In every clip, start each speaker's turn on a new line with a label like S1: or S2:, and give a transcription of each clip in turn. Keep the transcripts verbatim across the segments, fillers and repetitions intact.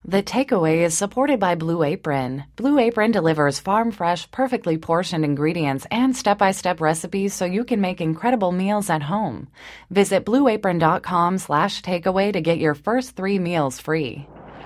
S1: The Takeaway is supported by Blue Apron. Blue Apron delivers farm-fresh, perfectly portioned ingredients and step-by-step recipes so you can make incredible meals at home. Visit blueapron.com slash takeaway to get your first three meals free.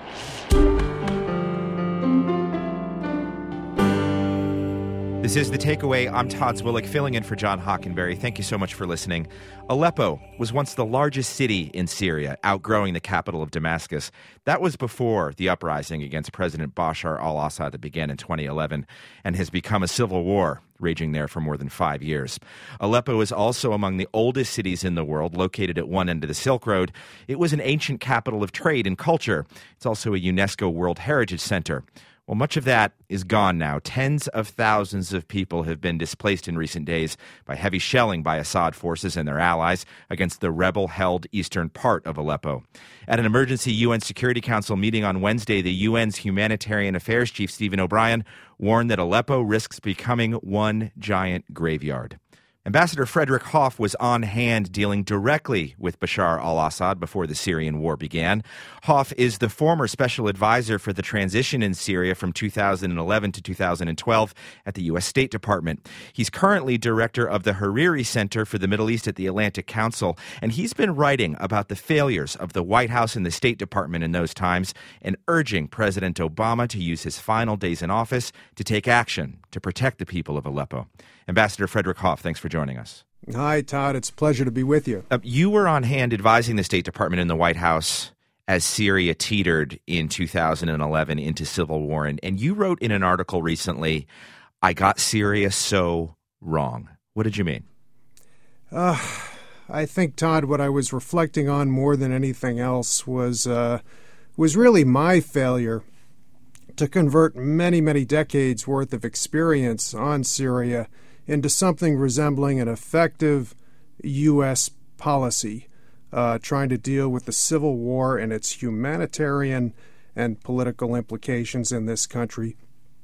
S2: This is The Takeaway. I'm Todd Zwillich, filling in for John Hockenberry. Thank you so much for listening. Aleppo was once the largest city in Syria, outgrowing the capital of Damascus. That was before the uprising against President Bashar al-Assad that began in twenty eleven and has become a civil war raging there for more than five years. Aleppo is also among the oldest cities in the world, located at one end of the Silk Road. It was an ancient capital of trade and culture. It's also a UNESCO World Heritage Center. Well, much of that is gone now. Tens of thousands of people have been displaced in recent days by heavy shelling by Assad forces and their allies against the rebel-held eastern part of Aleppo. At an emergency U N Security Council meeting on Wednesday, the U N's Humanitarian Affairs Chief Stephen O'Brien warned that Aleppo risks becoming one giant graveyard. Ambassador Frederick Hoff was on hand dealing directly with Bashar al-Assad before the Syrian war began. Hoff is the former special advisor for the transition in Syria from two thousand eleven to two thousand twelve at the U S State Department. He's currently director of the Hariri Center for the Middle East at the Atlantic Council, and he's been writing about the failures of the White House and the State Department in those times and urging President Obama to use his final days in office to take action to protect the people of Aleppo. Ambassador Frederick Hoff, thanks for joining us.
S3: Hi, Todd. It's a pleasure to be with you.
S2: Uh, you were on hand advising the State Department and the White House as Syria teetered in two thousand eleven into civil war. And, and you wrote in an article recently, I got Syria so wrong. What did you mean?
S3: Uh, I think, Todd, what I was reflecting on more than anything else was uh, was really my failure to convert many, many decades worth of experience on Syria into something resembling an effective U S policy, uh, trying to deal with the civil war and its humanitarian and political implications in this country.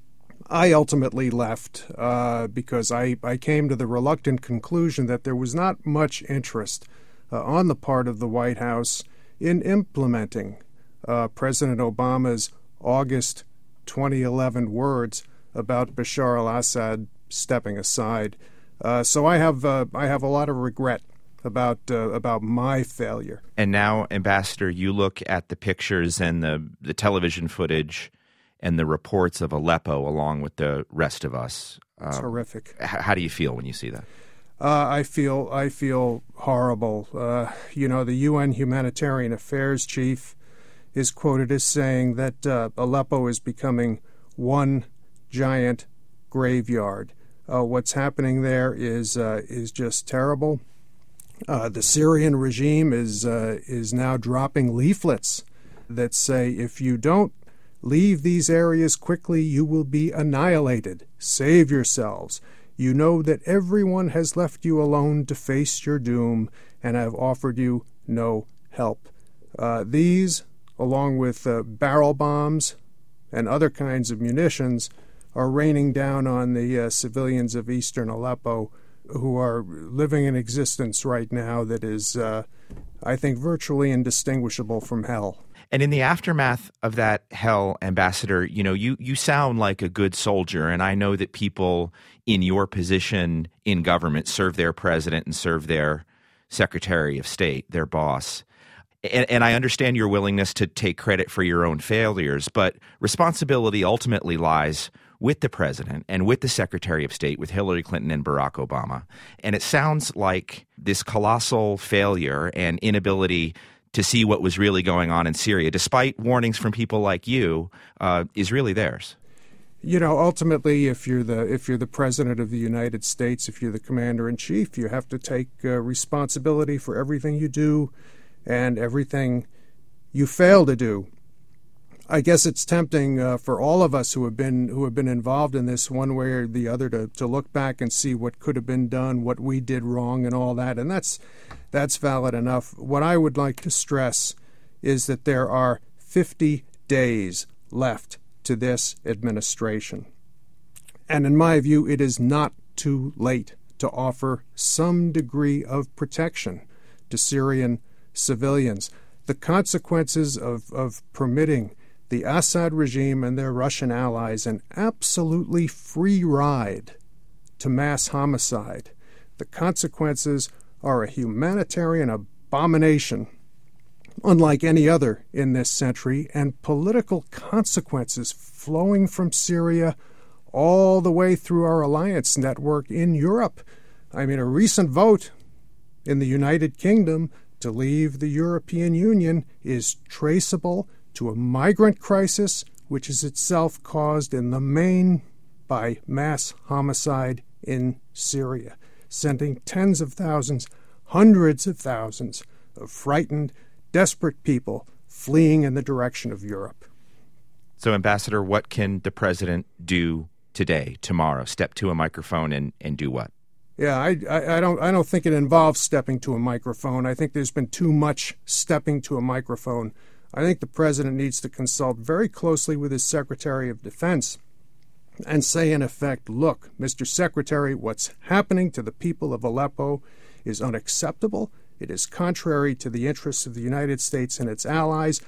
S3: I ultimately left uh, because I, I came to the reluctant conclusion that there was not much interest uh, on the part of the White House in implementing uh, President Obama's August twenty eleven words about Bashar al-Assad stepping aside. Uh, so I have uh, I have a lot of regret about uh, about my failure.
S2: And now, Ambassador, you look at the pictures and the, the television footage and the reports of Aleppo along with the rest of us.
S3: It's uh, horrific.
S2: H- how do you feel when you see that?
S3: Uh, I feel I feel horrible. Uh, you know, the U N Humanitarian Affairs Chief is quoted as saying that uh, Aleppo is becoming one giant graveyard. Uh, what's happening there is uh, is just terrible. Uh, the Syrian regime is uh, is now dropping leaflets that say, if you don't leave these areas quickly, you will be annihilated. Save yourselves. You know that everyone has left you alone to face your doom, and have offered you no help. Uh, these, along with uh, barrel bombs and other kinds of munitions, are raining down on the uh, civilians of eastern Aleppo, who are living an existence right now that is, uh, I think, virtually indistinguishable from hell.
S2: And in the aftermath of that hell, Ambassador, you know, you, you sound like a good soldier, and I know that people in your position in government serve their president and serve their Secretary of State, their boss. And, and I understand your willingness to take credit for your own failures, but responsibility ultimately lies with the president and with the Secretary of State, with Hillary Clinton and Barack Obama. And it sounds like this colossal failure and inability to see what was really going on in Syria, despite warnings from people like you, uh, is really theirs.
S3: You know, ultimately, if you're the if you're the president of the United States, if you're the commander in chief, you have to take uh, responsibility for everything you do and everything you fail to do. I guess it's tempting uh, for all of us who have been who have been involved in this one way or the other to, to look back and see what could have been done, what we did wrong, and all that. And that's that's valid enough. What I would like to stress is that there are fifty days left to this administration. And in my view, it is not too late to offer some degree of protection to Syrian civilians. The consequences of, of permitting the Assad regime and their Russian allies an absolutely free ride to mass homicide. The consequences are a humanitarian abomination unlike any other in this century, and political consequences flowing from Syria all the way through our alliance network in Europe. I mean, a recent vote in the United Kingdom to leave the European Union is traceable to a migrant crisis, which is itself caused in the main by mass homicide in Syria, sending tens of thousands, hundreds of thousands of frightened, desperate people fleeing in the direction of Europe.
S2: So, Ambassador, what can the president do today, tomorrow? Step to a microphone and, and do what?
S3: Yeah, I, I, I don't I don't think it involves stepping to a microphone. I think there's been too much stepping to a microphone. I think the president needs to consult very closely with his Secretary of Defense and say, in effect, look, Mister Secretary, what's happening to the people of Aleppo is unacceptable. It is contrary to the interests of the United States and its allies.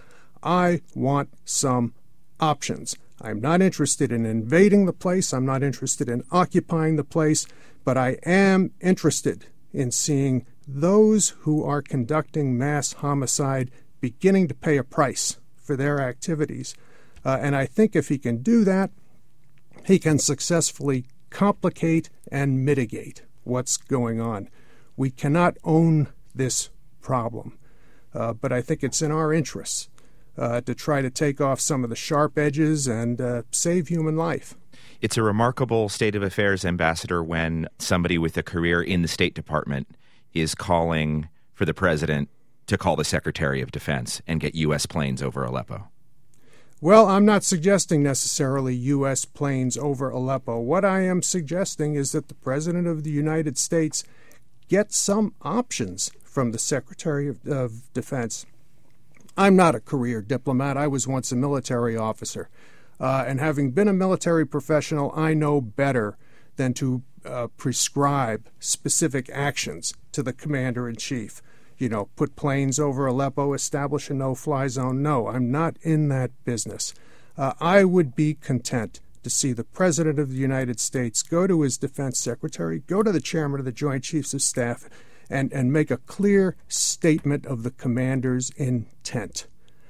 S3: I want some options. I'm not interested in invading the place. I'm not interested in occupying the place. But I am interested in seeing those who are conducting mass homicide beginning to pay a price for their activities. Uh, and I think if he can do that, he can successfully complicate and mitigate what's going on. We cannot own this problem, uh, but I think it's in our interests uh, to try to take off some of the sharp edges and uh, save human life.
S2: It's a remarkable state of affairs, Ambassador, when somebody with a career in the State Department is calling for the president to call the Secretary of Defense and get U S planes over Aleppo.
S3: Well, I'm not suggesting necessarily U S planes over Aleppo. What I am suggesting is that the President of the United States get some options from the Secretary of, of Defense. I'm not a career diplomat. I was once a military officer. Uh, and having been a military professional, I know better than to uh, prescribe specific actions to the commander-in-chief. You know, put planes over Aleppo, establish a no-fly zone. No, I'm not in that business. Uh, I would be content to see the President of the United States go to his defense secretary, go to the chairman of the Joint Chiefs of Staff, and, and make a clear statement of the commander's intent.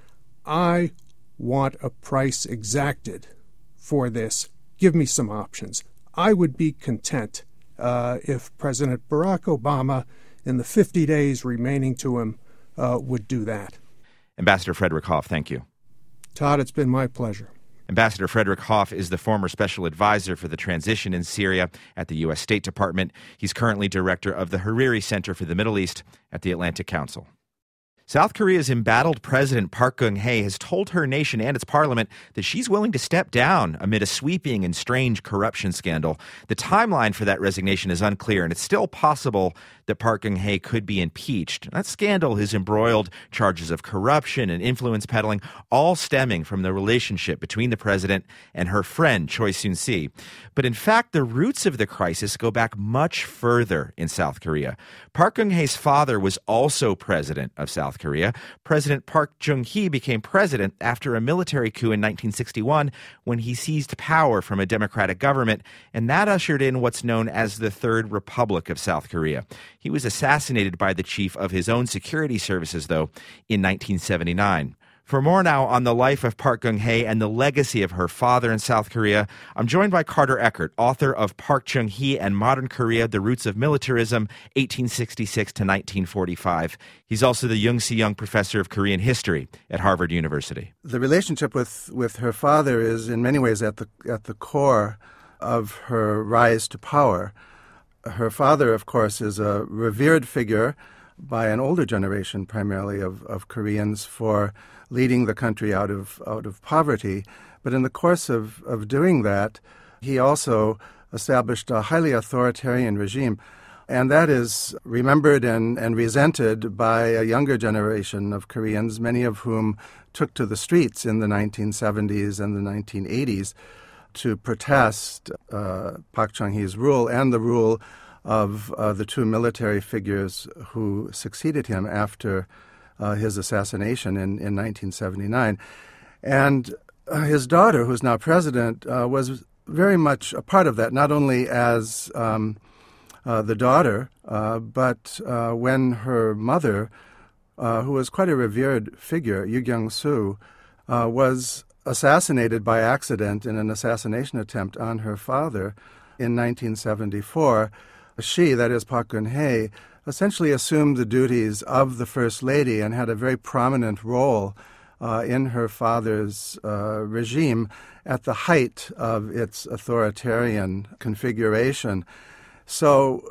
S3: I want a price exacted for this. Give me some options. I would be content uh, if President Barack Obama, in the fifty days remaining to him, uh, would do that.
S2: Ambassador Frederick Hoff, thank you.
S3: Todd, it's been my pleasure.
S2: Ambassador Frederick Hoff is the former special advisor for the transition in Syria at the U S State Department. He's currently director of the Hariri Center for the Middle East at the Atlantic Council. South Korea's embattled President Park Geun-hye has told her nation and its parliament that she's willing to step down amid a sweeping and strange corruption scandal. The timeline for that resignation is unclear, and it's still possible that Park Geun-hye could be impeached. That scandal has embroiled charges of corruption and influence peddling, all stemming from the relationship between the president and her friend Choi Soon-sil. But in fact, the roots of the crisis go back much further in South Korea. Park Geun-hye's father was also president of South Korea. President Park Chung-hee became president after a military coup in nineteen sixty-one when he seized power from a democratic government, and that ushered in what's known as the Third Republic of South Korea. He was assassinated by the chief of his own security services, though, in nineteen seventy-nine. For more now on the life of Park Geun-hye and the legacy of her father in South Korea, I'm joined by Carter Eckert, author of Park Chung-hee and Modern Korea, The Roots of Militarism, eighteen sixty-six to nineteen forty-five. He's also the Young Si-young Professor of Korean History at Harvard University.
S4: The relationship with, with her father is in many ways at the at the core of her rise to power. Her father, of course, is a revered figure by an older generation, primarily of, of Koreans, for leading the country out of out of poverty. But in the course of, of doing that, he also established a highly authoritarian regime. And that is remembered and, and resented by a younger generation of Koreans, many of whom took to the streets in the nineteen seventies and the nineteen eighties to protest uh, Park Chung-hee's rule and the rule of uh, the two military figures who succeeded him after uh, his assassination in, in nineteen seventy-nine. And uh, his daughter, who's now president, uh, was very much a part of that, not only as um, uh, the daughter, uh, but uh, when her mother, uh, who was quite a revered figure, Yu Gyung-soo, uh, was assassinated by accident in an assassination attempt on her father in nineteen seventy-four. She, that is Park Geun-hye, essentially assumed the duties of the First Lady and had a very prominent role uh, in her father's uh, regime at the height of its authoritarian configuration. So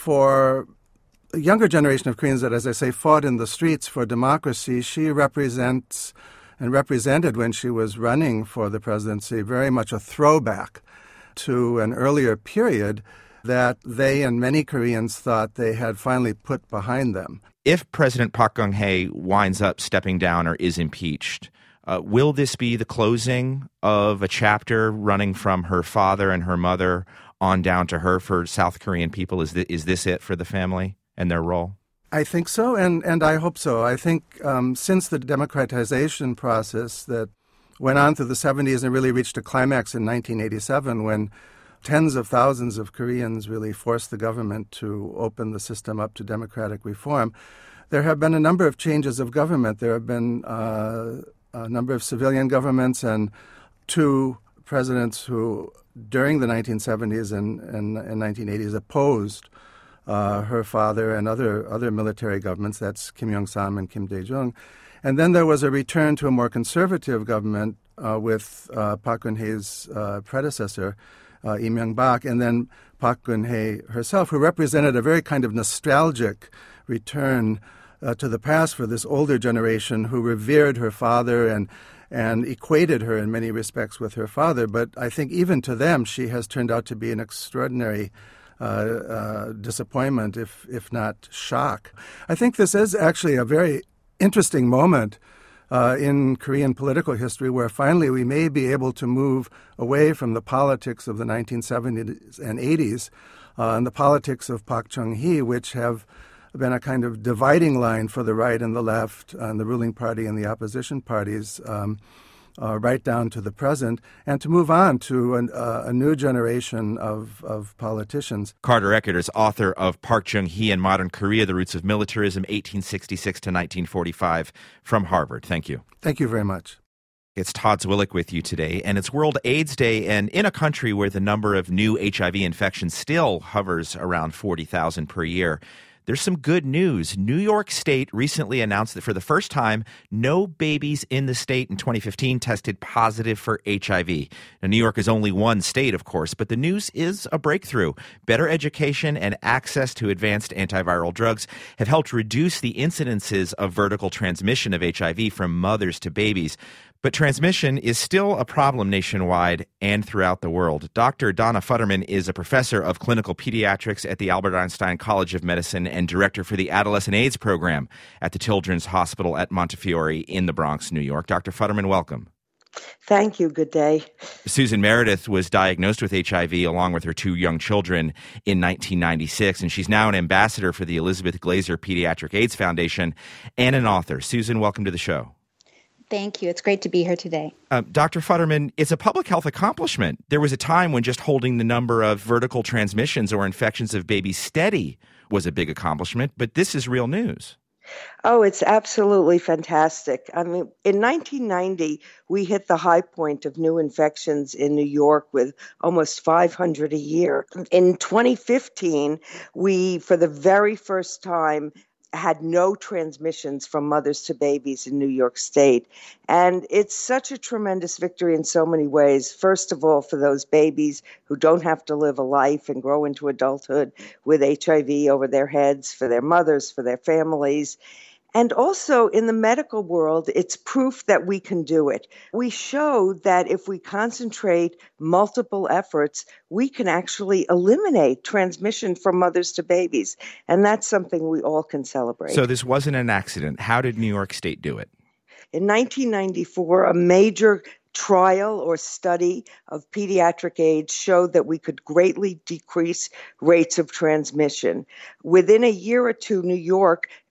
S4: for a younger generation of Koreans that, as I say, fought in the streets for democracy, she represents and represented, when she was running for the presidency, very much a throwback to an earlier period that they and many Koreans thought they had finally put behind them.
S2: If President Park Geun-hye winds up stepping down or is impeached, uh, will this be the closing of a chapter running from her father and her mother on down to her for South Korean people? Is, th- is this it for the family and their role?
S4: I think so, and, and I hope so. I think um, since the democratization process that went on through the seventies and really reached a climax in nineteen eighty-seven, when tens of thousands of Koreans really forced the government to open the system up to democratic reform, there have been a number of changes of government. There have been uh, a number of civilian governments and two presidents who, during the nineteen seventies and, and, and nineteen eighties, opposed uh, her father and other, other military governments. That's Kim Young-sam and Kim Dae-jung. And then there was a return to a more conservative government uh, with uh, Park Geun-hye's uh, predecessor, Uh, Lee Myung-bak, and then Park Geun-hye herself, who represented a very kind of nostalgic return uh, to the past for this older generation who revered her father and and equated her in many respects with her father. But I think even to them, she has turned out to be an extraordinary uh, uh, disappointment, if if not shock. I think this is actually a very interesting moment Uh, in Korean political history, where finally we may be able to move away from the politics of the nineteen seventies and eighties uh, and the politics of Park Chung-hee, which have been a kind of dividing line for the right and the left and the ruling party and the opposition parties, um, uh, right down to the present, and to move on to an, uh, a new generation of, of politicians.
S2: Carter Eckert is author of Park Chung-hee and Modern Korea, The Roots of Militarism, eighteen sixty-six to nineteen forty-five, from Harvard. Thank you.
S4: Thank you very much.
S2: It's Todd Zwillich with you today, and it's World AIDS Day, and in a country where the number of new H I V infections still hovers around forty thousand per year, there's some good news. New York State recently announced that for the first time, no babies in the state in twenty fifteen tested positive for H I V. Now, New York is only one state, of course, but the news is a breakthrough. Better education and access to advanced antiviral drugs have helped reduce the incidences of vertical transmission of H I V from mothers to babies. But transmission is still a problem nationwide and throughout the world. Doctor Donna Futterman is a professor of clinical pediatrics at the Albert Einstein College of Medicine and director for the Adolescent AIDS Program at the Children's Hospital at Montefiore in the Bronx, New York. Doctor Futterman, welcome.
S5: Thank you. Good day.
S2: Susan Meredith was diagnosed with H I V along with her two young children in nineteen ninety-six, and she's now an ambassador for the Elizabeth Glaser Pediatric AIDS Foundation and an author. Susan, welcome to the show.
S6: Thank you. It's great to be here today.
S2: Uh, Doctor Futterman, it's a public health accomplishment. There was a time when just holding the number of vertical transmissions or infections of babies steady was a big accomplishment, but this is real news.
S5: Oh, it's absolutely fantastic. I mean, in nineteen ninety, we hit the high point of new infections in New York with almost five hundred a year. In twenty fifteen, we, for the very first time, had no transmissions from mothers to babies in New York State. And it's such a tremendous victory in so many ways. First of all, for those babies who don't have to live a life and grow into adulthood with H I V over their heads, for their mothers, for their families. And also in the medical world, it's proof that we can do it. We showed that if we concentrate multiple efforts, we can actually eliminate transmission from mothers to babies. And that's something we all can celebrate.
S2: So this wasn't an accident. How did New York State do it?
S5: In nineteen ninety-four, a major trial or study of pediatric AIDS showed that we could greatly decrease rates of transmission. Within a year or two, New York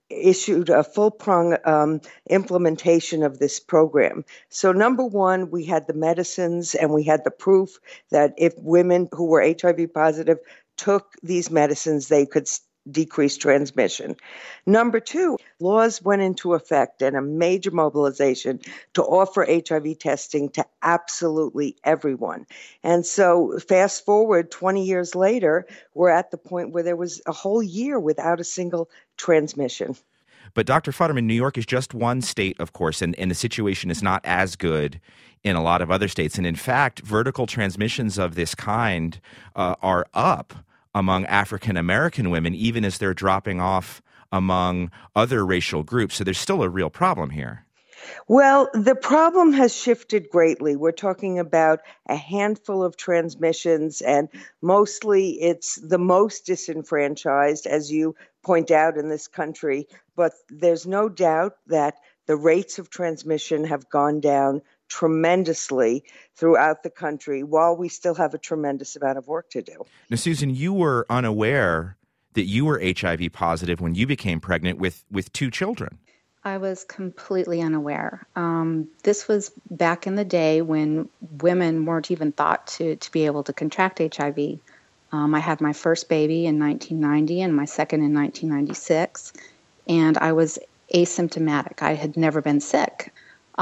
S5: issued a full-prong um, implementation of this program. So number one, we had the medicines and we had the proof that if women who were H I V positive took these medicines, they could decrease transmission. Number two, laws went into effect and a major mobilization to offer H I V testing to absolutely everyone. And so fast forward twenty years later, we're at the point where there was a whole year without a single transmission.
S2: But Doctor Futterman, New York is just one state, of course, and, and the situation is not as good in a lot of other states. And in fact, vertical transmissions of this kind uh, are up among African American women, even as they're dropping off among other racial groups. So there's still a real problem here.
S5: Well, the problem has shifted greatly. We're talking about a handful of transmissions, and mostly it's the most disenfranchised, as you point out, in this country. But there's no doubt that the rates of transmission have gone down tremendously throughout the country, while we still have a tremendous amount of work to do.
S2: Now, Susan, you were unaware that you were H I V positive when you became pregnant with, with two children.
S6: I was completely unaware. Um, this was back in the day when women weren't even thought to, to be able to contract H I V. Um, I had my first baby in nineteen ninety and my second in nineteen ninety-six, and I was asymptomatic. I had never been sick.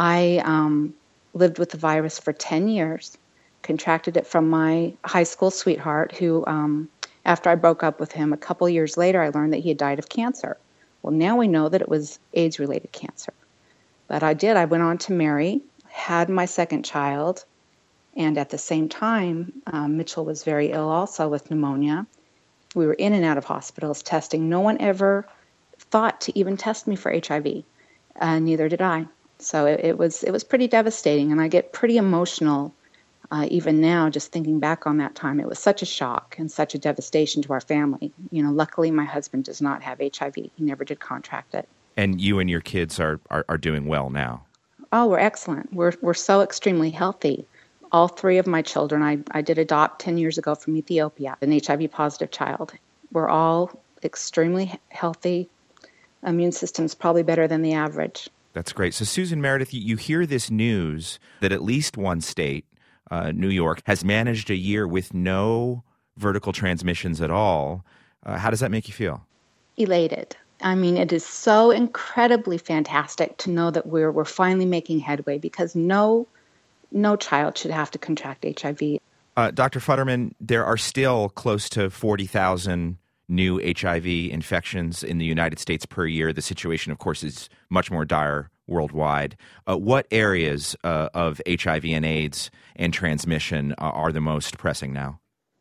S6: I um, lived with the virus for ten years, contracted it from my high school sweetheart, who, um, after I broke up with him, a couple years later, I learned that he had died of cancer. Well, now we know that it was AIDS-related cancer. But I did. I went on to marry, had my second child, and at the same time, um, Mitchell was very ill also with pneumonia. We were in and out of hospitals testing. No one ever thought to even test me for H I V, uh, neither did I. So it, it was it was pretty devastating, and I get pretty emotional uh, even now just thinking back on that time. It was such a shock and such a devastation to our family. You know, luckily my husband does not have H I V. He never did contract it.
S2: And you and your kids are, are, are doing well now?
S6: Oh, we're excellent. We're we're so extremely healthy. All three of my children, I, I did adopt ten years ago from Ethiopia, an H I V positive child. We're all extremely healthy. Immune system's probably better than the average.
S2: That's great. So, Susan Meredith, you hear this news that at least one state, uh, New York, has managed a year with no vertical transmissions at all. Uh, how does that make you feel?
S6: Elated. I mean, it is so incredibly fantastic to know that we're we're finally making headway, because no no child should have to contract H I V.
S2: Uh, Doctor Futterman, there are still close to forty thousand new H I V infections in the United States per year. The situation, of course, is much more dire worldwide. Uh, what areas uh, of H I V and AIDS and transmission uh, are the most pressing now?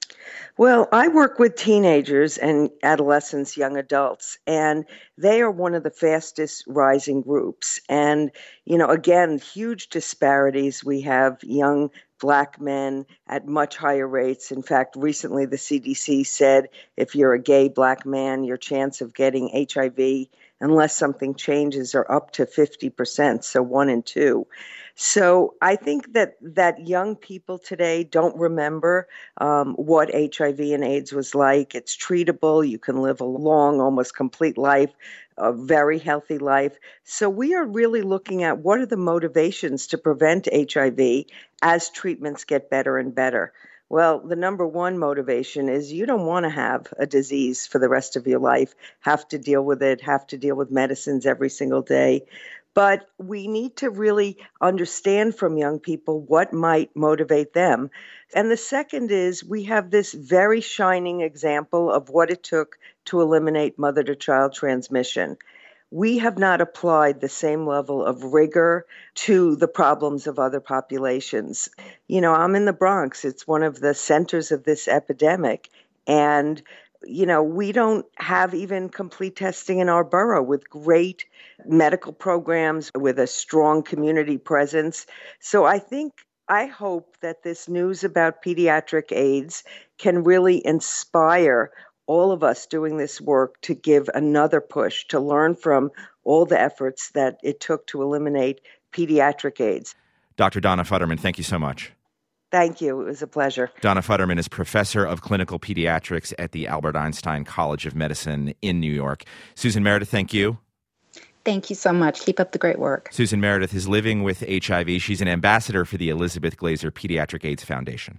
S5: Well, I work with teenagers and adolescents, young adults, and they are one of the fastest rising groups. And, you know, again, huge disparities. We have young Black men at much higher rates. In fact, recently the C D C said if you're a gay Black man, your chance of getting H I V, unless something changes, are up to fifty percent, so one in two. So I think that, that young people today don't remember um, what H I V and AIDS was like. It's treatable. You can live a long, almost complete life, a very healthy life. So we are really looking at what are the motivations to prevent H I V as treatments get better and better. Well, the number one motivation is you don't want to have a disease for the rest of your life, have to deal with it, have to deal with medicines every single day. But we need to really understand from young people what might motivate them. And the second is we have this very shining example of what it took to eliminate mother-to-child transmission. We have not applied the same level of rigor to the problems of other populations. You know, I'm in the Bronx. It's one of the centers of this epidemic. And you know, we don't have even complete testing in our borough with great medical programs, with a strong community presence. So I think, I hope that this news about pediatric AIDS can really inspire all of us doing this work to give another push, to learn from all the efforts that it took to eliminate pediatric AIDS.
S2: Doctor Donna Futterman, thank you so much.
S5: Thank you. It was a pleasure.
S2: Donna Futterman is professor of clinical pediatrics at the Albert Einstein College of Medicine in New York. Susan Meredith, thank you.
S6: Thank you so much. Keep up the great work.
S2: Susan Meredith is living with H I V. She's an ambassador for the Elizabeth Glaser Pediatric AIDS Foundation.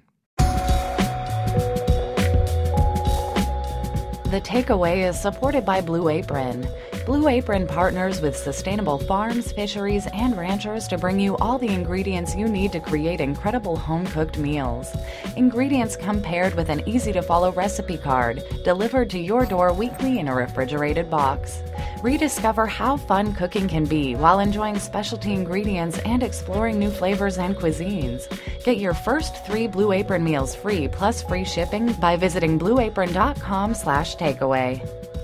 S1: The Takeaway is supported by Blue Apron. Blue Apron partners with sustainable farms, fisheries, and ranchers to bring you all the ingredients you need to create incredible home-cooked meals. Ingredients come paired with an easy-to-follow recipe card, delivered to your door weekly in a refrigerated box. Rediscover how fun cooking can be while enjoying specialty ingredients and exploring new flavors and cuisines. Get your first three Blue Apron meals free plus free shipping by visiting blueapron.com slash takeaway.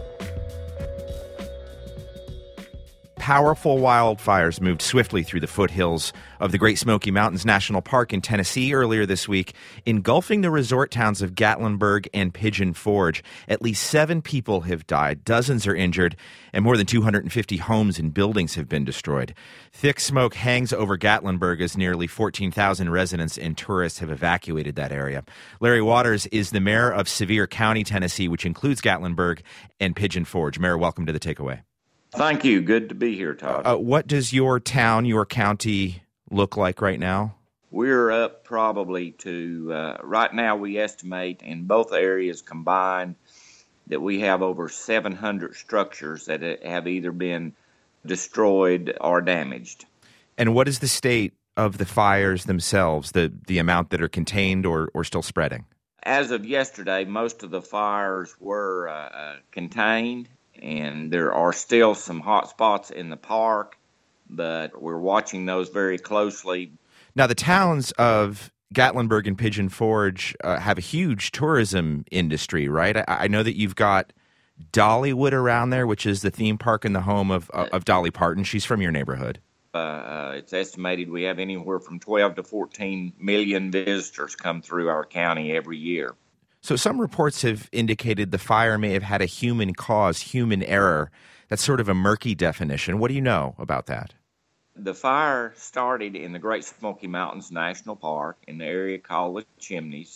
S2: Powerful wildfires moved swiftly through the foothills of the Great Smoky Mountains National Park in Tennessee earlier this week, engulfing the resort towns of Gatlinburg and Pigeon Forge. At least seven people have died, dozens are injured, and more than two hundred fifty homes and buildings have been destroyed. Thick smoke hangs over Gatlinburg as nearly fourteen thousand residents and tourists have evacuated that area. Larry Waters is the mayor of Sevier County, Tennessee, which includes Gatlinburg and Pigeon Forge. Mayor, welcome to the Takeaway.
S7: Thank you. Good to be here, Todd.
S2: Uh, what does your town, your county look like right now?
S7: We're up probably to, uh, right now we estimate in both areas combined that we have over seven hundred structures that have either been destroyed or damaged.
S2: And what is the state of the fires themselves, the, the amount that are contained or, or still spreading?
S7: As of yesterday, most of the fires were uh, uh, contained. And there are still some hot spots in the park, but we're watching those very closely.
S2: Now, the towns of Gatlinburg and Pigeon Forge uh, have a huge tourism industry, right? I, I know that you've got Dollywood around there, which is the theme park and the home of, uh, of Dolly Parton. She's from your neighborhood.
S7: Uh, it's estimated we have anywhere from twelve to fourteen million visitors come through our county every year.
S2: So some reports have indicated the fire may have had a human cause, human error. That's sort of a murky definition. What do you know about that?
S7: The fire started in the Great Smoky Mountains National Park in the area called the Chimneys,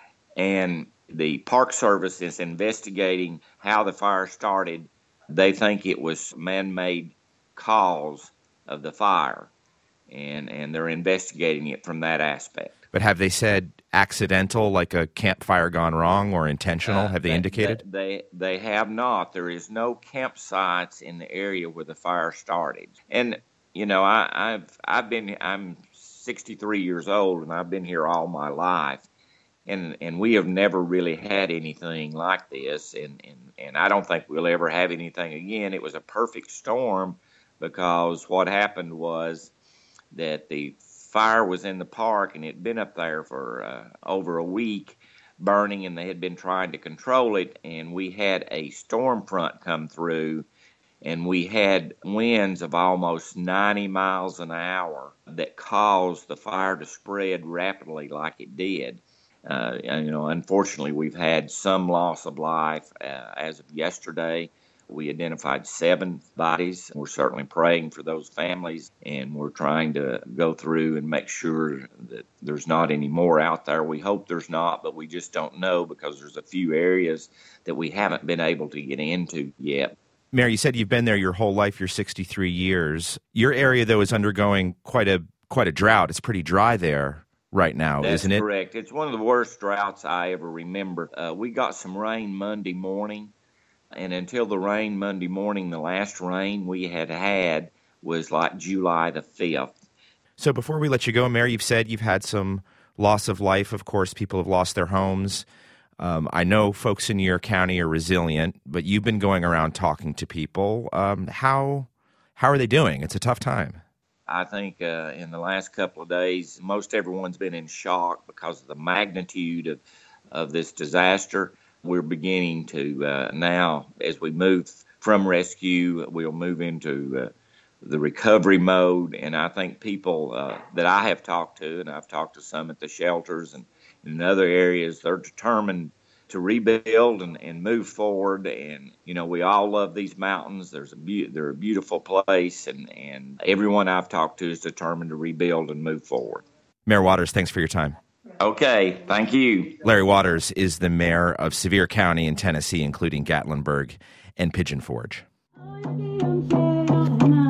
S7: and the Park Service is investigating how the fire started. They think it was man-made cause of the fire, and, and they're investigating it from that aspect.
S2: But have they said accidental, like a campfire gone wrong, or intentional? Uh, have they, they indicated?
S7: They, they have not. There is no campsites in the area where the fire started. And, you know, I, I've I've been, I'm sixty-three years old, and I've been here all my life. And and we have never really had anything like this, and, and, and I don't think we'll ever have anything again. It was a perfect storm because what happened was that the fire was in the park, and it had been up there for uh, over a week burning, and they had been trying to control it, and we had a storm front come through, and we had winds of almost ninety miles an hour that caused the fire to spread rapidly like it did. Uh, you know, unfortunately, we've had some loss of life uh, as of yesterday. We identified seven bodies. We're certainly praying for those families, and we're trying to go through and make sure that there's not any more out there. We hope there's not, but we just don't know because there's a few areas that we haven't been able to get into yet.
S2: Mayor, you said you've been there your whole life, your sixty-three years. Your area, though, is undergoing quite a quite a drought. It's pretty dry there right now,
S7: That's
S2: isn't it?
S7: That's correct. It's one of the worst droughts I ever remember. Uh, we got some rain Monday morning. And until the rain Monday morning, the last rain we had had was like July the fifth.
S2: So before we let you go, Mayor, you've said you've had some loss of life. Of course, people have lost their homes. Um, I know folks in your county are resilient, but you've been going around talking to people. Um, how how are they doing? It's a tough time.
S7: I think uh, in the last couple of days, most everyone's been in shock because of the magnitude of, of this disaster. We're beginning to uh, now, as we move from rescue, we'll move into uh, the recovery mode. And I think people uh, that I have talked to, and I've talked to some at the shelters and in other areas, they're determined to rebuild and, and move forward. And, you know, we all love these mountains. There's a be- they're a beautiful place, and, and everyone I've talked to is determined to rebuild and move forward.
S2: Mayor Waters, thanks for your time.
S7: Okay, thank you.
S2: Larry Waters is the mayor of Sevier County in Tennessee, including Gatlinburg and Pigeon Forge.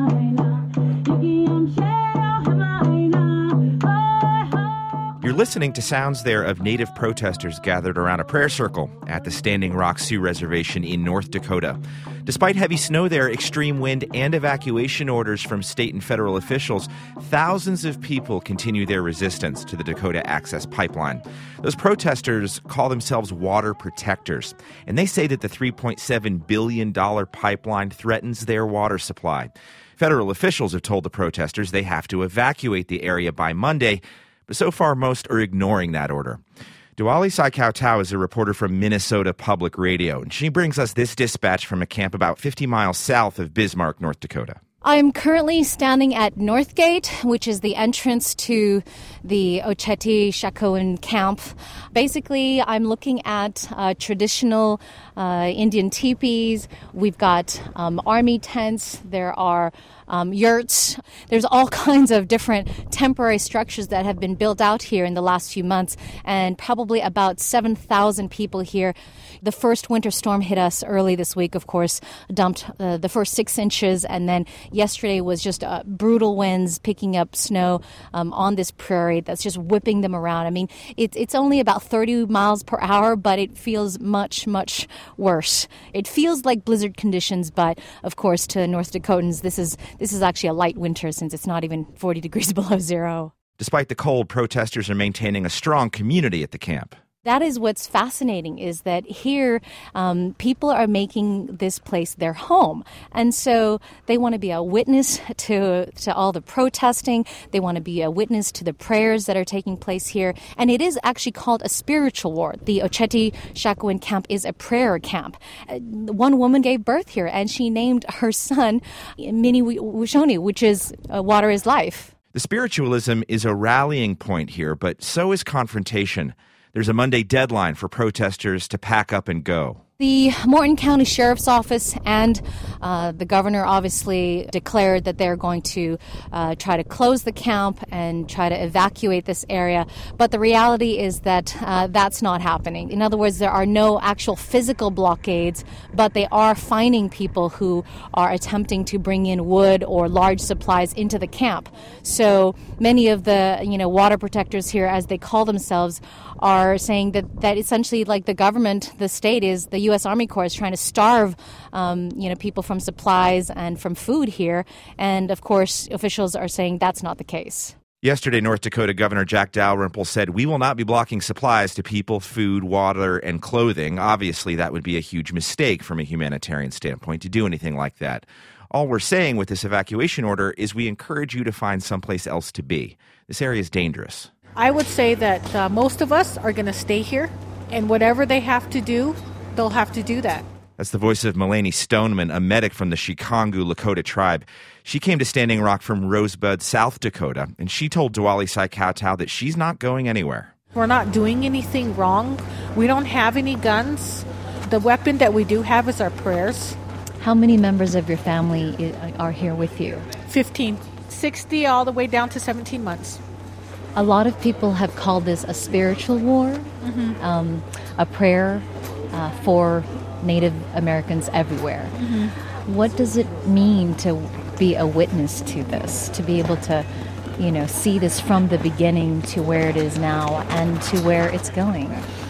S2: listening to sounds there of Native protesters gathered around a prayer circle at the Standing Rock Sioux Reservation in North Dakota. Despite heavy snow there, extreme wind, and evacuation orders from state and federal officials, thousands of people continue their resistance to the Dakota Access Pipeline. Those protesters call themselves water protectors, and they say that the three point seven billion dollars pipeline threatens their water supply. Federal officials have told the protesters they have to evacuate the area by Monday, but so far most are ignoring that order. Diwali Saikautau is a reporter from Minnesota Public Radio, and she brings us this dispatch from a camp about fifty miles south of Bismarck, North Dakota.
S8: I'm currently standing at Northgate, which is the entrance to the Oceti-Sakowin camp. Basically, I'm looking at uh, traditional uh, Indian teepees. We've got um, army tents. There are um, yurts. There's all kinds of different temporary structures that have been built out here in the last few months, and probably about seven thousand people here. The first winter storm hit us early this week, of course, dumped uh, the first six inches, and then yesterday was just uh, brutal winds picking up snow um, on this prairie that's just whipping them around. I mean, it, it's only about thirty miles per hour, but it feels much, much worse. It feels like blizzard conditions, but of course, to North Dakotans, this is this is actually a light winter since it's not even forty degrees below zero.
S2: Despite the cold, protesters are maintaining a strong community at the camp.
S8: That is what's fascinating, is that here um, people are making this place their home. And so they want to be a witness to, to all the protesting. They want to be a witness to the prayers that are taking place here. And it is actually called a spiritual war. The Oceti-Sakowin camp is a prayer camp. Uh, one woman gave birth here, and she named her son Mini Wishoni, which is uh, water is life.
S2: The spiritualism is a rallying point here, but so is confrontation. There's a Monday deadline for protesters to pack up and go.
S8: The Morton County Sheriff's Office and uh, the governor obviously declared that they're going to uh, try to close the camp and try to evacuate this area. But the reality is that uh, that's not happening. In other words, there are no actual physical blockades, but they are finding people who are attempting to bring in wood or large supplies into the camp. So many of the, you know, water protectors here, as they call themselves, are saying that, that essentially, like, the government, the state is, the U S Army Corps is trying to starve, um, you know, people from supplies and from food here. And, of course, officials are saying that's not the case.
S2: Yesterday, North Dakota Governor Jack Dalrymple said, "We will not be blocking supplies to people, food, water, and clothing." Obviously, that would be a huge mistake from a humanitarian standpoint to do anything like that. All we're saying with this evacuation order is we encourage you to find someplace else to be. This area is dangerous.
S9: I would say that uh, most of us are going to stay here, and whatever they have to do, they'll have to do that.
S2: That's the voice of Melanie Stoneman, a medic from the Chikangu Lakota tribe. She came to Standing Rock from Rosebud, South Dakota, and she told Diwali Saikautau that she's not going anywhere.
S9: We're not doing anything wrong. We don't have any guns. The weapon that we do have is our prayers.
S8: How many members of your family are here with you?
S9: fifteen. sixty all the way down to seventeen months.
S8: A lot of people have called this a spiritual war,
S9: mm-hmm.
S8: um, a prayer uh, for Native Americans everywhere.
S9: Mm-hmm.
S8: What does it mean to be a witness to this, to be able to, you know, see this from the beginning to where it is now and to where it's going?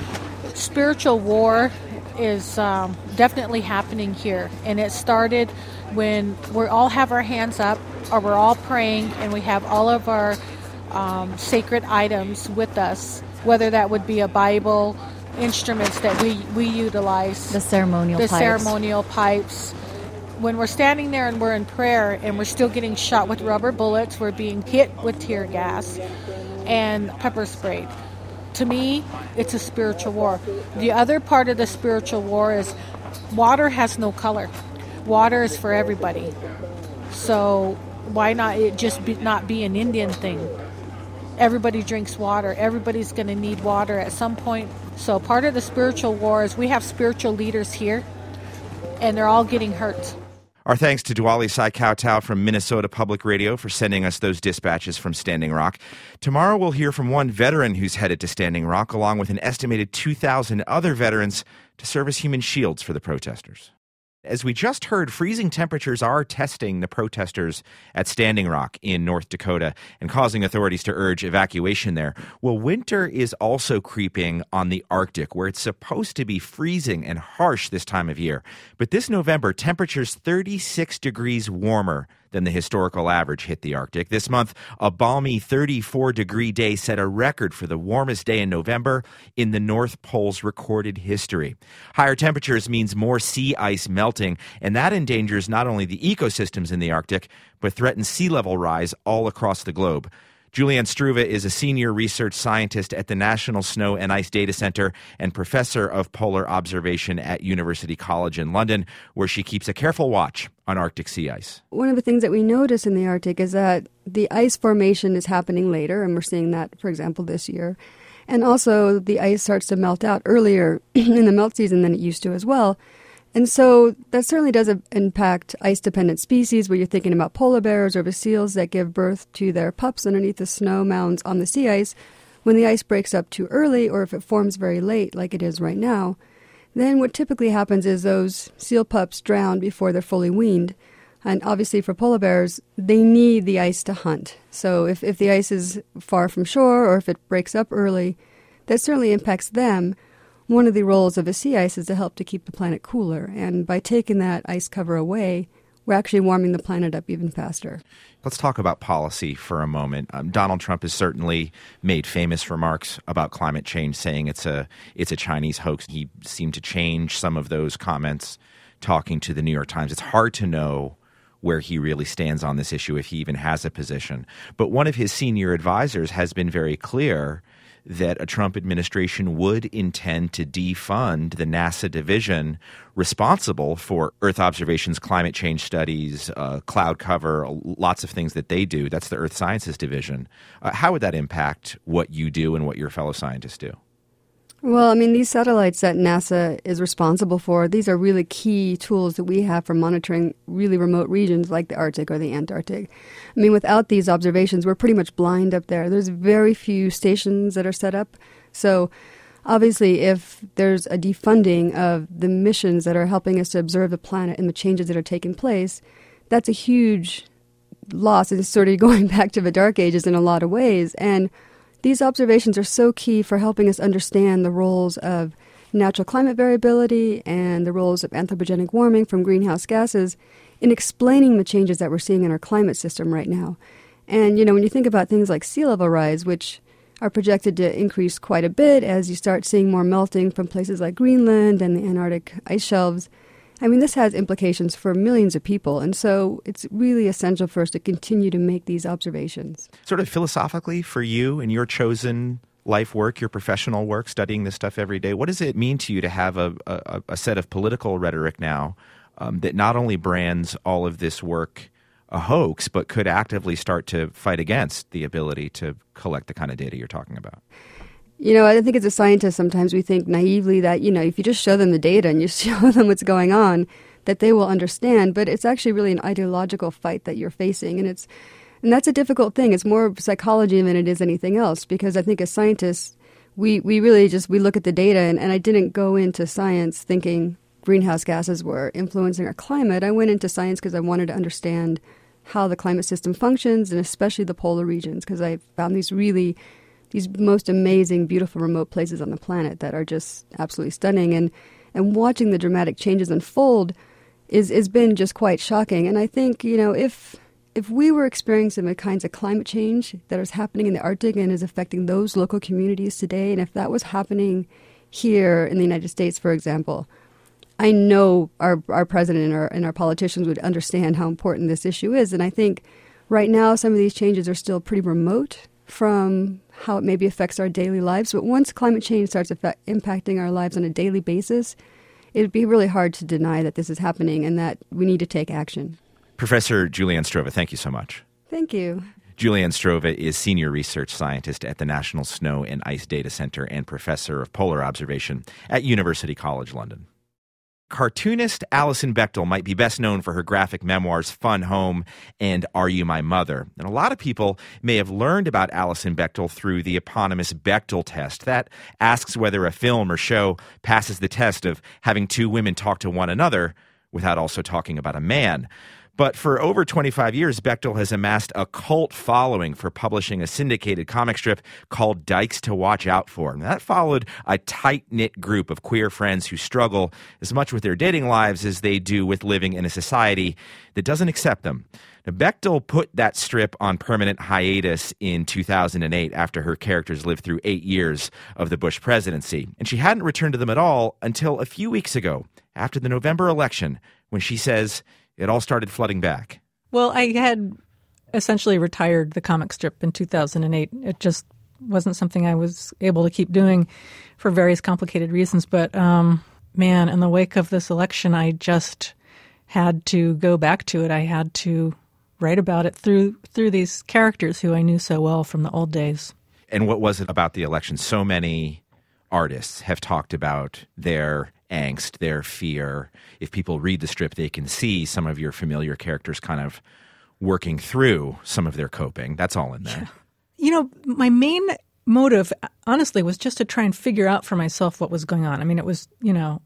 S9: Spiritual war is um, definitely happening here, and it started when we all have our hands up, or we're all praying, and we have all of our um, sacred items with us, whether that would be a Bible, instruments that we, we utilize.
S8: The ceremonial
S9: the
S8: pipes.
S9: ceremonial pipes. When we're standing there and we're in prayer and we're still getting shot with rubber bullets, we're being hit with tear gas and pepper sprayed. To me, it's a spiritual war. The other part of the spiritual war is water has no color. Water is for everybody. So why not it just be, not be an Indian thing? Everybody drinks water. Everybody's going to need water at some point. So part of the spiritual war is we have spiritual leaders here, and they're all getting hurt.
S2: Our thanks to Diwali Saikautau from Minnesota Public Radio for sending us those dispatches from Standing Rock. Tomorrow we'll hear from one veteran who's headed to Standing Rock, along with an estimated two thousand other veterans to serve as human shields for the protesters. As we just heard, freezing temperatures are testing the protesters at Standing Rock in North Dakota and causing authorities to urge evacuation there. Well, winter is also creeping on the Arctic, where it's supposed to be freezing and harsh this time of year. But this November, temperatures thirty-six degrees warmer than the historical average hit the Arctic. This month, a balmy thirty-four degree day set a record for the warmest day in November in the North Pole's recorded history. Higher temperatures means more sea ice melting, and that endangers not only the ecosystems in the Arctic, but threatens sea level rise all across the globe. Julianne Struve is a senior research scientist at the National Snow and Ice Data Center and professor of polar observation at University College in London, where she keeps a careful watch on Arctic sea ice.
S10: One of the things that we notice in the Arctic is that the ice formation is happening later, and we're seeing that, for example, this year. And also the ice starts to melt out earlier in the melt season than it used to as well. And so that certainly does impact ice-dependent species, where you're thinking about polar bears or the seals that give birth to their pups underneath the snow mounds on the sea ice. When the ice breaks up too early, or if it forms very late, like it is right now, then what typically happens is those seal pups drown before they're fully weaned. And obviously for polar bears, they need the ice to hunt. So if, if the ice is far from shore, or if it breaks up early, that certainly impacts them. One of the roles of a sea ice is to help to keep the planet cooler. And by taking that ice cover away, we're actually warming the planet up even faster.
S2: Let's talk about policy for a moment. Um, Donald Trump has certainly made famous remarks about climate change, saying it's a it's a Chinese hoax. He seemed to change some of those comments talking to the New York Times. It's hard to know where he really stands on this issue, if he even has a position. But one of his senior advisors has been very clear that a Trump administration would intend to defund the NASA division responsible for Earth observations, climate change studies, uh, cloud cover, lots of things that they do. That's the Earth Sciences Division. Uh, how would that impact what you do and what your fellow scientists do?
S10: Well, I mean, these satellites that NASA is responsible for, these are really key tools that we have for monitoring really remote regions like the Arctic or the Antarctic. I mean, without these observations, we're pretty much blind up there. There's very few stations that are set up. So obviously, if there's a defunding of the missions that are helping us to observe the planet and the changes that are taking place, that's a huge loss. It's sort of going back to the Dark Ages in a lot of ways. And these observations are so key for helping us understand the roles of natural climate variability and the roles of anthropogenic warming from greenhouse gases in explaining the changes that we're seeing in our climate system right now. And, you know, when you think about things like sea level rise, which are projected to increase quite a bit as you start seeing more melting from places like Greenland and the Antarctic ice shelves, I mean, this has implications for millions of people, and so it's really essential for us to continue to make these observations.
S2: Sort of philosophically for you and your chosen life work, your professional work, studying this stuff every day, what does it mean to you to have a, a, a set of political rhetoric now um, that not only brands all of this work a hoax, but could actively start to fight against the ability to collect the kind of data you're talking about?
S10: You know, I think as a scientist, sometimes we think naively that, you know, if you just show them the data and you show them what's going on, that they will understand. But it's actually really an ideological fight that you're facing. And it's and that's a difficult thing. It's more psychology than it is anything else, because I think as scientists, we, we really just, we look at the data. And, and I didn't go into science thinking greenhouse gases were influencing our climate. I went into science because I wanted to understand how the climate system functions, and especially the polar regions, because I found these really these most amazing, beautiful remote places on the planet that are just absolutely stunning. And, and watching the dramatic changes unfold is has been just quite shocking. And I think, you know, if if we were experiencing the kinds of climate change that is happening in the Arctic and is affecting those local communities today, and if that was happening here in the United States, for example, I know our our president and our, and our politicians would understand how important this issue is. And I think right now some of these changes are still pretty remote from how it maybe affects our daily lives. But once climate change starts effect, impacting our lives on a daily basis, it would be really hard to deny that this is happening and that we need to take action.
S2: Professor Julianne Struve, thank you so much.
S10: Thank you.
S2: Julianne Struve is senior research scientist at the National Snow and Ice Data Center and professor of polar observation at University College London. Cartoonist Alison Bechdel might be best known for her graphic memoirs Fun Home and Are You My Mother? And a lot of people may have learned about Alison Bechdel through the eponymous Bechdel test. That asks whether a film or show passes the test of having two women talk to one another without also talking about a man. But for over twenty-five years, Bechdel has amassed a cult following for publishing a syndicated comic strip called Dykes to Watch Out For. And that followed a tight-knit group of queer friends who struggle as much with their dating lives as they do with living in a society that doesn't accept them. Now, Bechdel put that strip on permanent hiatus in two thousand eight after her characters lived through eight years of the Bush presidency. And she hadn't returned to them at all until a few weeks ago, after the November election, when she says it all started flooding back.
S11: Well, I had essentially retired the comic strip in two thousand eight. It just wasn't something I was able to keep doing for various complicated reasons. But, um, man, in the wake of this election, I just had to go back to it. I had to write about it through through these characters who I knew so well from the old days.
S2: And what was it about the election? So many artists have talked about their angst, their fear. If people read the strip, they can see some of your familiar characters kind of working through some of their coping. That's all in there.
S11: You know, my main motive, honestly, was just to try and figure out for myself what was going on. I mean, it was, you know,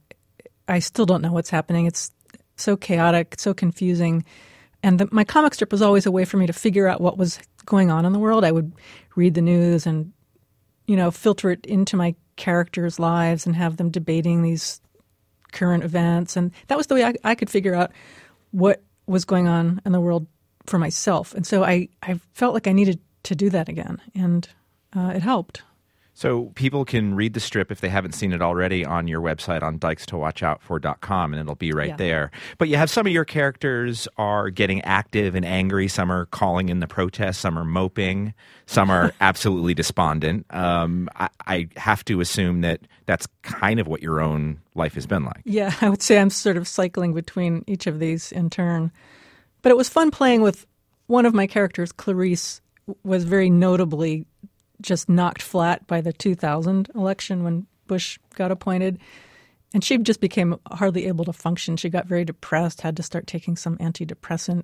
S11: I still don't know what's happening. It's so chaotic, so confusing. And the, my comic strip was always a way for me to figure out what was going on in the world. I would read the news and, you know, filter it into my characters' lives and have them debating these current events. And that was the way I, I could figure out what was going on in the world for myself. And so I, I felt like I needed to do that again. And uh, it helped.
S2: So people can read the strip if they haven't seen it already on your website on dykes to watch out for dot com, and it'll be right
S11: yeah.
S2: there. But you have some of your characters are getting active and angry. Some are calling in the protests. Some are moping. Some are absolutely despondent. Um, I, I have to assume that that's kind of what your own life has been like.
S11: Yeah, I would say I'm sort of cycling between each of these in turn. But it was fun playing with one of my characters. Clarice was very notably just knocked flat by the two thousand election when Bush got appointed. And she just became hardly able to function. She got very depressed, had to start taking some antidepressant.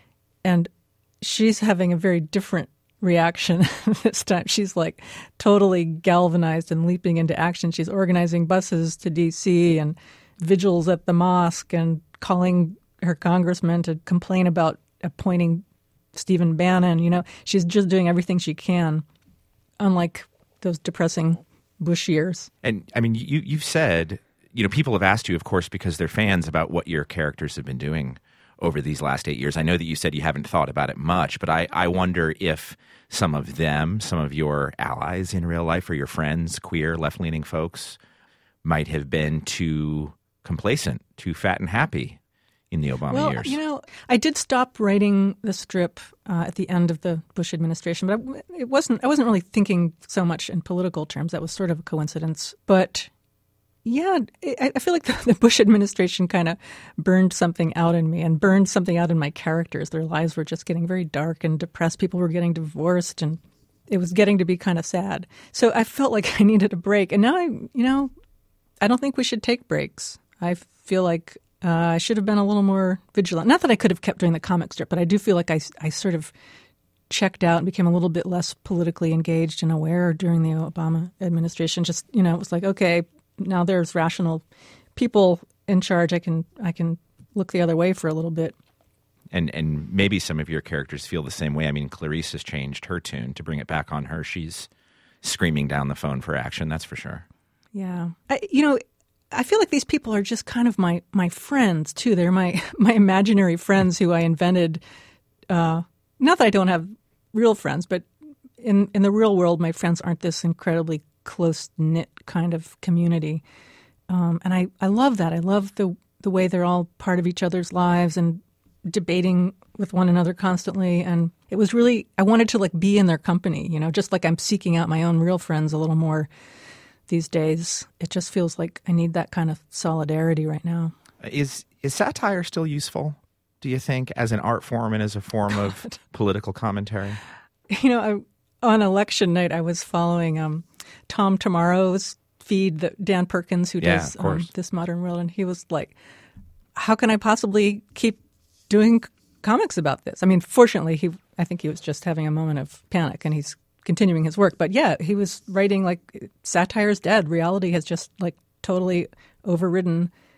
S11: And she's having a very different reaction this time. She's like totally galvanized and leaping into action. She's organizing buses to D C and vigils at the mosque and calling her congressman to complain about appointing Stephen Bannon. You know, she's just doing everything she can, unlike those depressing Bush years.
S2: And I mean, you, you've said, you know, people have asked you, of course, because they're fans, about what your characters have been doing over these last eight years. I know that you said you haven't thought about it much, but I, I wonder if some of them, some of your allies in real life or your friends, queer, left-leaning folks, might have been too complacent, too fat and happy in the Obama
S11: well,
S2: years.
S11: You know, I did stop writing the strip uh, at the end of the Bush administration, but I, it wasn't. I wasn't really thinking so much in political terms. That was sort of a coincidence. But yeah, I, I feel like the, the Bush administration kind of burned something out in me and burned something out in my characters. Their lives were just getting very dark and depressed. People were getting divorced, and it was getting to be kind of sad. So I felt like I needed a break. And now I, you know, I don't think we should take breaks. I feel like Uh, I should have been a little more vigilant. Not that I could have kept doing the comic strip, but I do feel like I, I sort of checked out and became a little bit less politically engaged and aware during the Obama administration. Just, you know, it was like, okay, now there's rational people in charge. I can I can look the other way for a little bit.
S2: And and maybe some of your characters feel the same way. I mean, Clarice has changed her tune to bring it back on her. She's screaming down the phone for action, that's for sure.
S11: Yeah. I, you know, I feel like these people are just kind of my, my friends, too. They're my, my imaginary friends who I invented. Uh, not that I don't have real friends, but in, in the real world, my friends aren't this incredibly close-knit kind of community. Um, and I, I love that. I love the, the way they're all part of each other's lives and debating with one another constantly. And it was really – I wanted to, like, be in their company, you know, just like I'm seeking out my own real friends a little more these days. It just feels like I need that kind of solidarity right now.
S2: Is is satire still useful, do you think, as an art form and as a form of political commentary?
S11: You know, I, on election night, I was following um, Tom Tomorrow's feed, the, Dan Perkins, who
S2: yeah,
S11: does um, This Modern World, and he was like, how can I possibly keep doing comics about this? I mean, fortunately, he I think he was just having a moment of panic, and he's continuing his work. But yeah, he was writing like satire's dead. Reality has just like totally overridden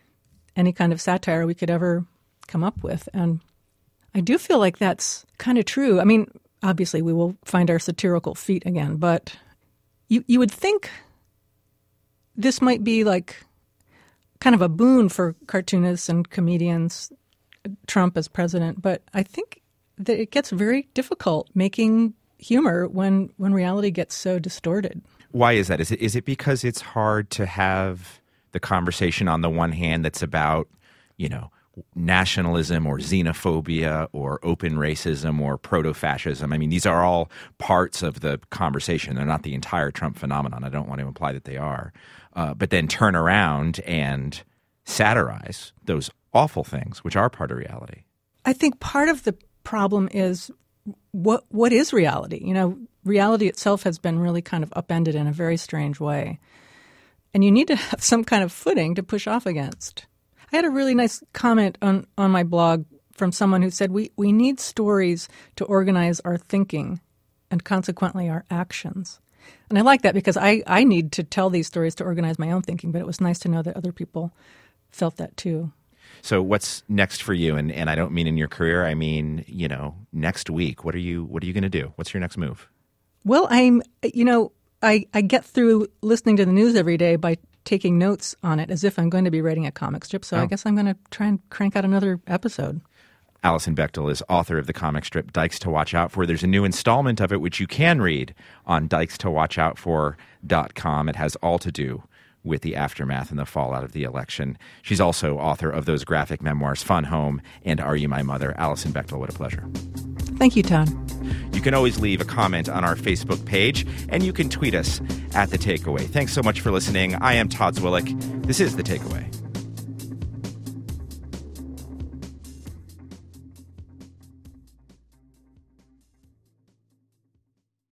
S11: any kind of satire we could ever come up with. And I do feel like that's kind of true. I mean, obviously we will find our satirical feet again, but you you would think this might be like kind of a boon for cartoonists and comedians, Trump as president, but I think that it gets very difficult making humor when, when reality gets so distorted.
S2: Why is that? Is it is it because it's hard to have the conversation on the one hand that's about, you know, nationalism or xenophobia or open racism or proto-fascism? I mean, these are all parts of the conversation. They're not the entire Trump phenomenon. I don't want to imply that they are. Uh, but then turn around and satirize those awful things, which are part of reality.
S11: I think part of the problem is what what is reality? You know, reality itself has been really kind of upended in a very strange way. And you need to have some kind of footing to push off against. I had a really nice comment on, on my blog from someone who said, we, we need stories to organize our thinking and consequently our actions. And I like that because I, I need to tell these stories to organize my own thinking, but it was nice to know that other people felt that too.
S2: So what's next for you? And and I don't mean in your career. I mean, you know, next week. What are you What are you going to do? What's your next move?
S11: Well, I'm, you know, I, I get through listening to the news every day by taking notes on it as if I'm going to be writing a comic strip. So oh. I guess I'm going to try and crank out another episode.
S2: Alison Bechdel is author of the comic strip Dykes to Watch Out For. There's a new installment of it which you can read on dykes to watch out for dot com. It has all to do with the aftermath and the fallout of the election. She's also author of those graphic memoirs, Fun Home and Are You My Mother? Alison Bechdel, what a pleasure.
S11: Thank you, Todd.
S2: You can always leave a comment on our Facebook page, and you can tweet us at The Takeaway. Thanks so much for listening. I am Todd Zwillich. This is The Takeaway.